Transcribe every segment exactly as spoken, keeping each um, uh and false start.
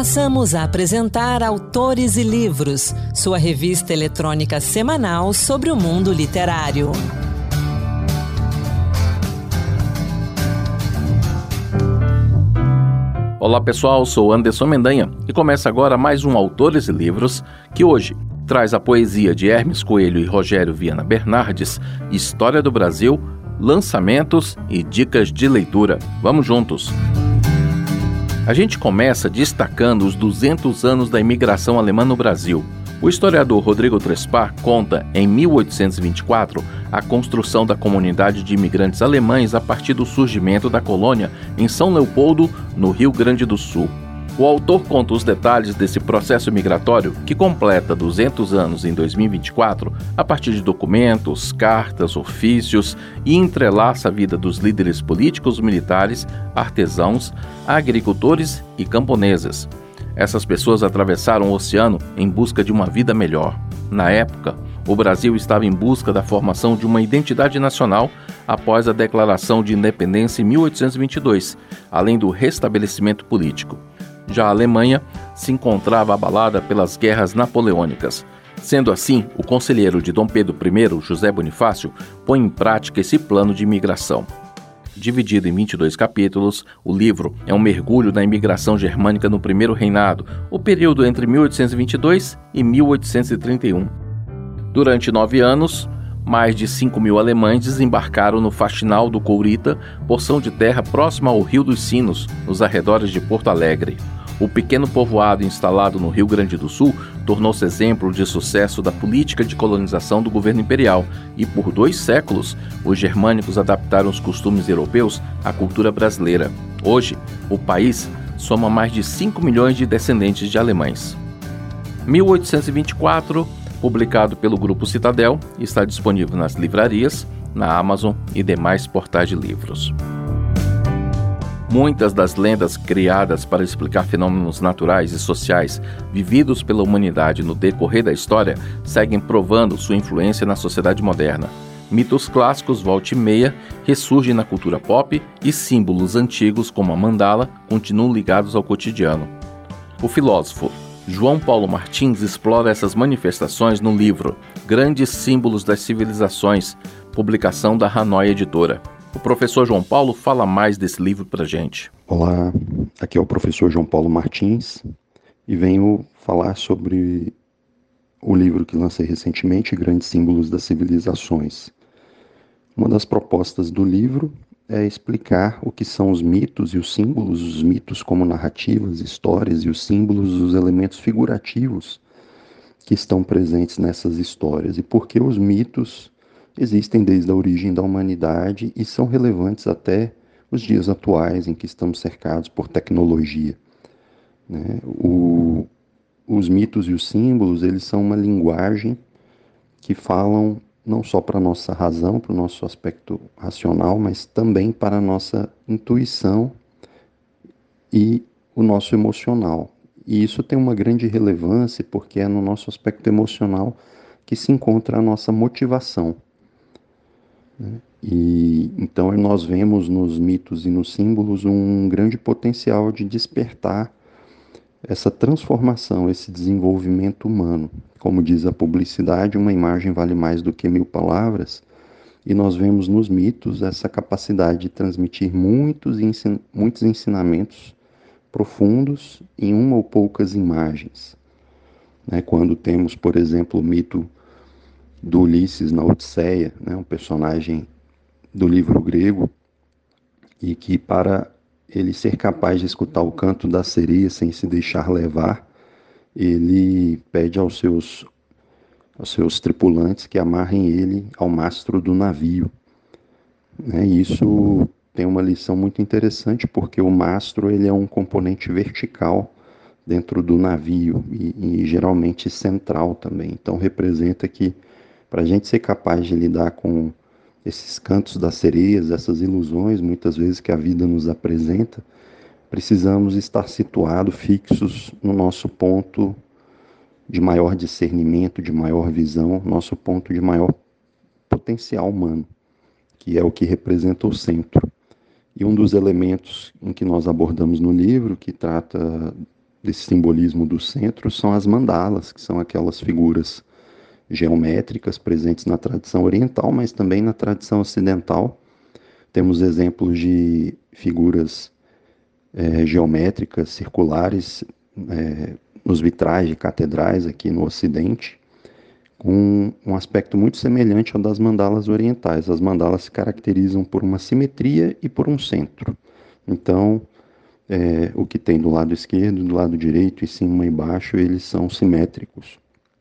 Passamos a apresentar Autores e Livros, sua revista eletrônica semanal sobre o mundo literário. Olá pessoal, sou Anderson Mendanha e começa agora mais um Autores e Livros, que hoje traz a poesia de Hermes Coelho e Rogério Viana Bernardes, História do Brasil, lançamentos e dicas de leitura. Vamos juntos! A gente começa destacando os duzentos anos da imigração alemã no Brasil. O historiador Rodrigo Trespar conta, em mil oitocentos e vinte e quatro, a construção da comunidade de imigrantes alemães a partir do surgimento da colônia em São Leopoldo, no Rio Grande do Sul. O autor conta os detalhes desse processo migratório, que completa duzentos anos em dois mil e vinte e quatro, a partir de documentos, cartas, ofícios, e entrelaça a vida dos líderes políticos, militares, artesãos, agricultores e camponeses. Essas pessoas atravessaram o oceano em busca de uma vida melhor. Na época, o Brasil estava em busca da formação de uma identidade nacional após a Declaração de Independência em mil oitocentos e vinte e dois, além do restabelecimento político. Já a Alemanha se encontrava abalada pelas guerras napoleônicas. Sendo assim, o conselheiro de Dom Pedro I, José Bonifácio, põe em prática esse plano de imigração. Dividido em vinte e dois capítulos, o livro é um mergulho na imigração germânica no primeiro reinado, o período entre mil oitocentos e vinte e dois e mil oitocentos e trinta e um. Durante nove anos, mais de cinco mil alemães desembarcaram no Faxinal do Courita, porção de terra próxima ao Rio dos Sinos, nos arredores de Porto Alegre. O pequeno povoado instalado no Rio Grande do Sul tornou-se exemplo de sucesso da política de colonização do governo imperial e, por dois séculos, os germânicos adaptaram os costumes europeus à cultura brasileira. Hoje, o país soma mais de cinco milhões de descendentes de alemães. mil oitocentos e vinte e quatro, publicado pelo Grupo Citadel, está disponível nas livrarias, na Amazon e demais portais de livros. Muitas das lendas criadas para explicar fenômenos naturais e sociais vividos pela humanidade no decorrer da história seguem provando sua influência na sociedade moderna. Mitos clássicos, volta e meia, ressurgem na cultura pop e símbolos antigos como a mandala continuam ligados ao cotidiano. O filósofo João Paulo Martins explora essas manifestações no livro Grandes Símbolos das Civilizações, publicação da Hanoi Editora. O professor João Paulo fala mais desse livro pra gente. Olá, aqui é o professor João Paulo Martins e venho falar sobre o livro que lancei recentemente, Grandes Símbolos das Civilizações. Uma das propostas do livro é explicar o que são os mitos e os símbolos, os mitos como narrativas, histórias e os símbolos, os elementos figurativos que estão presentes nessas histórias e por que os mitos existem desde a origem da humanidade e são relevantes até os dias atuais em que estamos cercados por tecnologia. Né? O, os mitos e os símbolos, eles são uma linguagem que falam não só para a nossa razão, para o nosso aspecto racional, mas também para a nossa intuição e o nosso emocional. E isso tem uma grande relevância porque é no nosso aspecto emocional que se encontra a nossa motivação. E então nós vemos nos mitos e nos símbolos um grande potencial de despertar essa transformação, esse desenvolvimento humano. Como diz a publicidade, uma imagem vale mais do que mil palavras, e nós vemos nos mitos essa capacidade de transmitir muitos, ensin- muitos ensinamentos profundos em uma ou poucas imagens. Né? Quando temos, por exemplo, o mito do Ulisses na Odisseia, né, um personagem do livro grego, e que para ele ser capaz de escutar o canto da sereia sem se deixar levar, ele pede aos seus, aos seus tripulantes que amarrem ele ao mastro do navio. Né, e isso tem uma lição muito interessante, porque o mastro ele é um componente vertical dentro do navio e, e geralmente central também. Então representa que para a gente ser capaz de lidar com esses cantos das sereias, essas ilusões, muitas vezes que a vida nos apresenta, precisamos estar situados, fixos no nosso ponto de maior discernimento, de maior visão, nosso ponto de maior potencial humano, que é o que representa o centro. E um dos elementos em que nós abordamos no livro, que trata desse simbolismo do centro são as mandalas, que são aquelas figuras geométricas presentes na tradição oriental, mas também na tradição ocidental. Temos exemplos de figuras é, geométricas circulares é, nos vitrais de catedrais aqui no Ocidente, com um aspecto muito semelhante ao das mandalas orientais. As mandalas se caracterizam por uma simetria e por um centro. Então, é, o que tem do lado esquerdo, do lado direito, em cima e embaixo, eles são simétricos.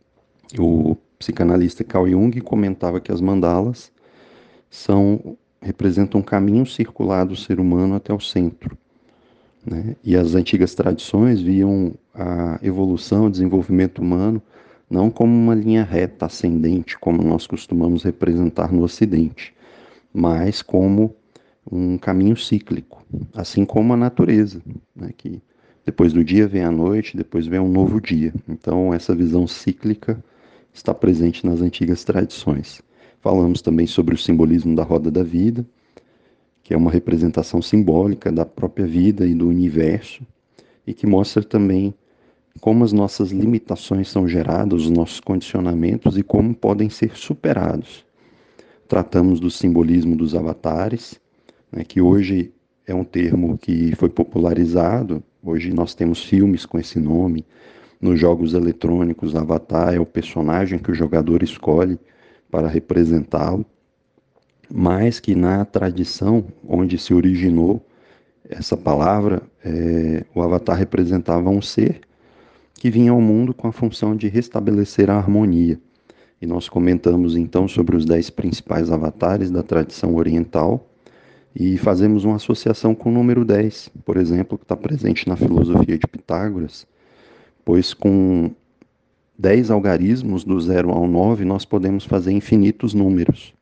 O psicanalista Carl Jung comentava que as mandalas são, representam um caminho circular do ser humano até o centro, né? E as antigas tradições viam a evolução, o desenvolvimento humano, não como uma linha reta, ascendente, como nós costumamos representar no Ocidente, mas como um caminho cíclico, assim como a natureza, né? Que depois do dia vem a noite, depois vem um novo dia. Então, essa visão cíclica está presente nas antigas tradições. Falamos também sobre o simbolismo da roda da vida, que é uma representação simbólica da própria vida e do universo, e que mostra também como as nossas limitações são geradas, os nossos condicionamentos e como podem ser superados. Tratamos do simbolismo dos avatares, né, que hoje é um termo que foi popularizado. Hoje nós temos filmes com esse nome. Nos jogos eletrônicos, avatar é o personagem que o jogador escolhe para representá-lo, mas que na tradição onde se originou essa palavra, é, o avatar representava um ser que vinha ao mundo com a função de restabelecer a harmonia. E nós comentamos então sobre os dez principais avatares da tradição oriental e fazemos uma associação com o número dez, por exemplo, que está presente na filosofia de Pitágoras, pois com dez algarismos, do zero ao nove, nós podemos fazer infinitos números.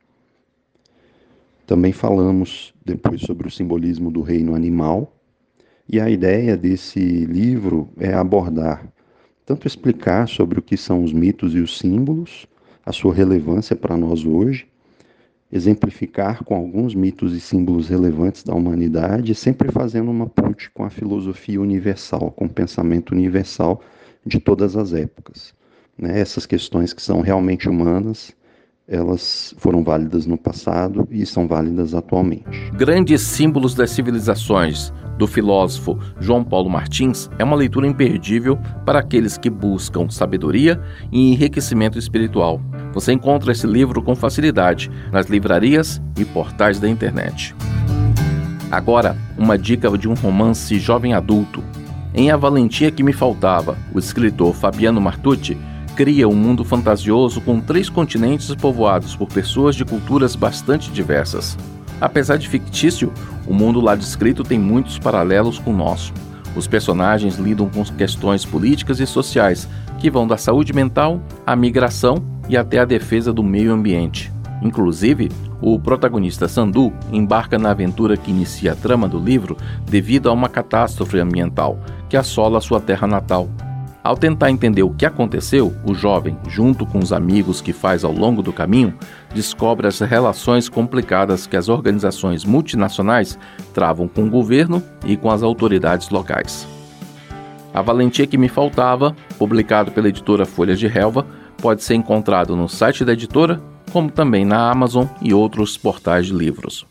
Também falamos depois sobre o simbolismo do reino animal, e a ideia desse livro é abordar, tanto explicar sobre o que são os mitos e os símbolos, a sua relevância para nós hoje, exemplificar com alguns mitos e símbolos relevantes da humanidade, sempre fazendo uma ponte com a filosofia universal, com o pensamento universal de todas as épocas. Né? Essas questões que são realmente humanas, elas foram válidas no passado e são válidas atualmente. Grandes Símbolos das Civilizações, do filósofo João Paulo Martins, é uma leitura imperdível para aqueles que buscam sabedoria e enriquecimento espiritual. Você encontra esse livro com facilidade nas livrarias e portais da internet. Agora, uma dica de um romance jovem adulto. Em A Valentia que Me Faltava, o escritor Fabiano Martucci cria um mundo fantasioso com três continentes povoados por pessoas de culturas bastante diversas. Apesar de fictício, o mundo lá descrito tem muitos paralelos com o nosso. Os personagens lidam com questões políticas e sociais que vão da saúde mental à migração e até a defesa do meio ambiente. Inclusive, o protagonista Sandu embarca na aventura que inicia a trama do livro devido a uma catástrofe ambiental que assola sua terra natal. Ao tentar entender o que aconteceu, o jovem, junto com os amigos que faz ao longo do caminho, descobre as relações complicadas que as organizações multinacionais travam com o governo e com as autoridades locais. A Valentia que Me Faltava, publicado pela editora Folhas de Relva, pode ser encontrado no site da editora, como também na Amazon e outros portais de livros.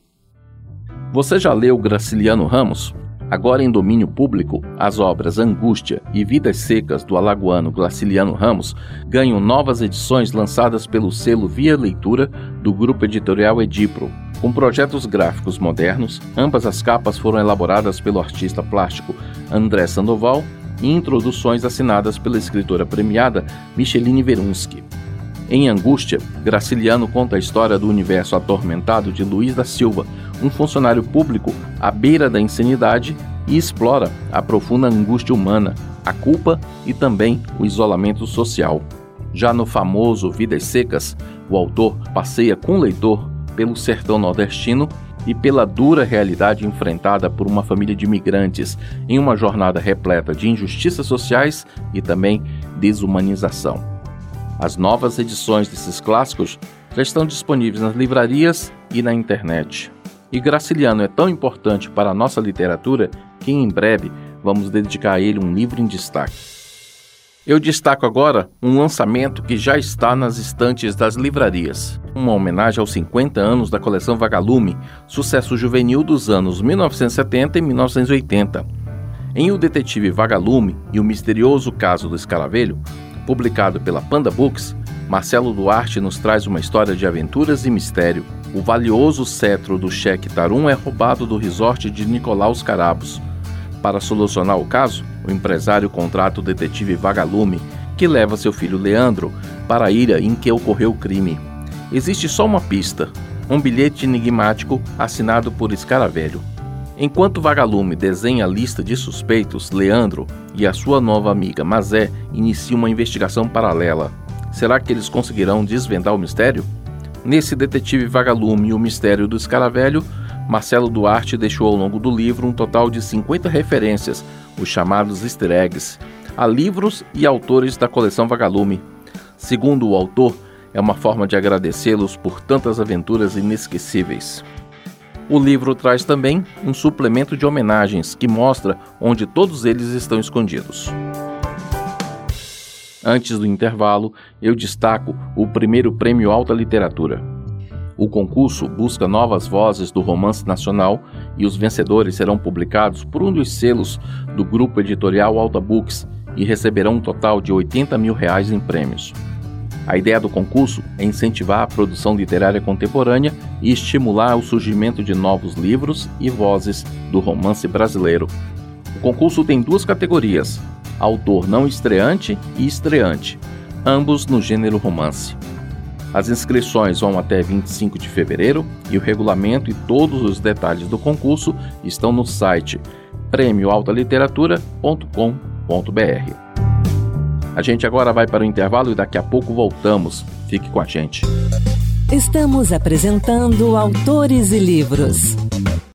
Você já leu Graciliano Ramos? Agora em domínio público, as obras Angústia e Vidas Secas do alagoano Graciliano Ramos ganham novas edições lançadas pelo selo Via Leitura do grupo editorial Edipro. Com projetos gráficos modernos, ambas as capas foram elaboradas pelo artista plástico André Sandoval e introduções assinadas pela escritora premiada Micheline Verunsky. Em Angústia, Graciliano conta a história do universo atormentado de Luiz da Silva, um funcionário público à beira da insanidade, e explora a profunda angústia humana, a culpa e também o isolamento social. Já no famoso Vidas Secas, o autor passeia com o leitor pelo sertão nordestino e pela dura realidade enfrentada por uma família de imigrantes em uma jornada repleta de injustiças sociais e também desumanização. As novas edições desses clássicos já estão disponíveis nas livrarias e na internet. E Graciliano é tão importante para a nossa literatura que em breve vamos dedicar a ele um livro em destaque. Eu destaco agora um lançamento que já está nas estantes das livrarias. Uma homenagem aos cinquenta anos da coleção Vagalume, sucesso juvenil dos anos mil novecentos e setenta e mil novecentos e oitenta. Em O Detetive Vagalume e o Misterioso Caso do Escaravelho, publicado pela Panda Books, Marcelo Duarte nos traz uma história de aventuras e mistério. O valioso cetro do Cheque Tarum é roubado do resort de Nicolau os Carabos. Para solucionar o caso, o empresário contrata o detetive Vagalume, que leva seu filho Leandro para a ilha em que ocorreu o crime. Existe só uma pista, um bilhete enigmático assinado por Escaravelho. Enquanto Vagalume desenha a lista de suspeitos, Leandro e a sua nova amiga Mazé iniciam uma investigação paralela. Será que eles conseguirão desvendar o mistério? Nesse Detetive Vagalume e o Mistério do Escaravelho, Marcelo Duarte deixou ao longo do livro um total de cinquenta referências, os chamados easter eggs, a livros e autores da coleção Vagalume. Segundo o autor, é uma forma de agradecê-los por tantas aventuras inesquecíveis. O livro traz também um suplemento de homenagens que mostra onde todos eles estão escondidos. Antes do intervalo, eu destaco o primeiro Prêmio Alta Literatura. O concurso busca novas vozes do romance nacional e os vencedores serão publicados por um dos selos do grupo editorial Alta Books e receberão um total de oitenta mil reais em prêmios. A ideia do concurso é incentivar a produção literária contemporânea e estimular o surgimento de novos livros e vozes do romance brasileiro. O concurso tem duas categorias, autor não estreante e estreante, ambos no gênero romance. As inscrições vão até vinte e cinco de fevereiro e o regulamento e todos os detalhes do concurso estão no site prêmio alta literatura ponto com ponto b r. A gente agora vai para o intervalo e daqui a pouco voltamos. Fique com a gente. Estamos apresentando Autores e Livros.